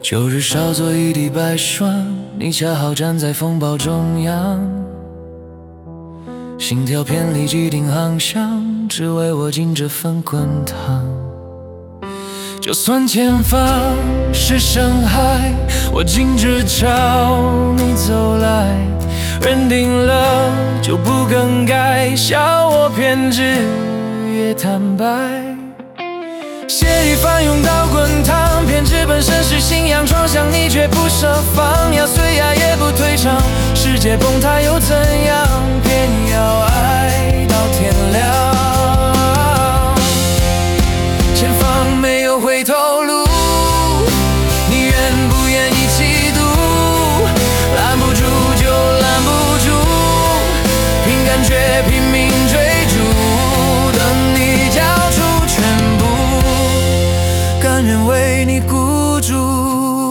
旧日稍作一地白霜，你恰好站在风暴中央，心跳偏离既定航向，只为我进这份滚烫。就算前方是深海，我径直朝你走来，认定了就不更改，笑我偏执也坦白。血雨翻涌到滚烫，偏执本身是信仰，撞向你却不设防，要碎牙也不退场，世界崩塌又怎样，偏要爱到天亮。前方没有回头路，你愿不愿意起读？拦不住就拦不住，凭感觉拼命追逐，等你交出全部，甘愿为你孤注。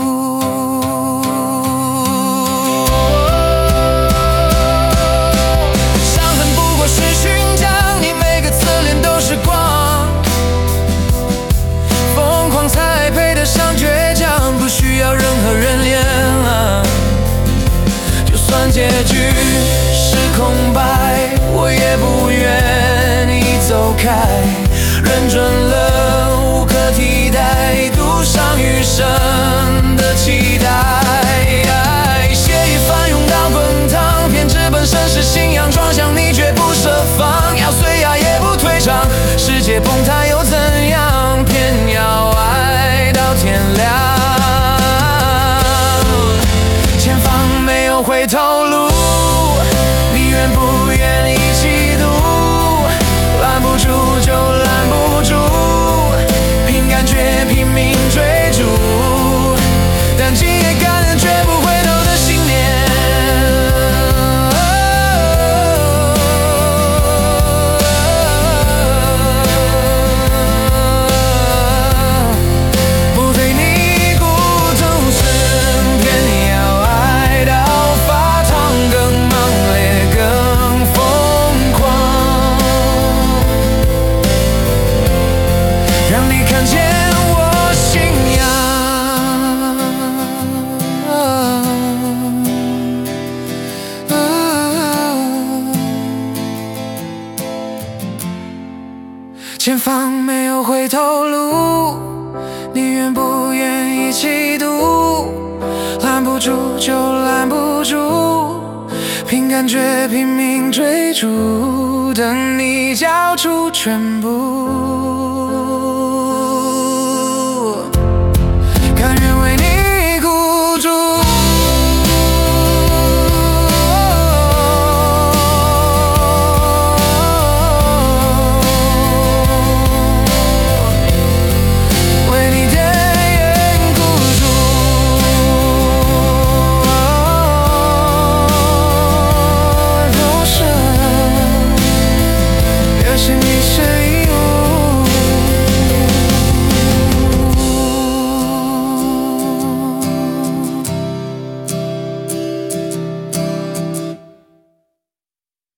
结局是空白，我也不愿意走开，认准了无可替代，赌上余生的期待。血液翻涌到滚烫，偏执本身是信仰，撞向你绝不设防，要碎牙也不退场，世界崩塌又怎样，偏要爱到天亮。前方没有回头路，你愿不愿意起读？拦不住就拦不住，凭感觉拼命追逐，但今夜甘愿绝不回头的信念。不对你孤独身偏要爱到发烫，更猛烈更疯狂，让你看见我信仰。前方没有回头路，你愿不愿意起读？拦不住就拦不住，凭感觉拼命追逐，等你交出全部。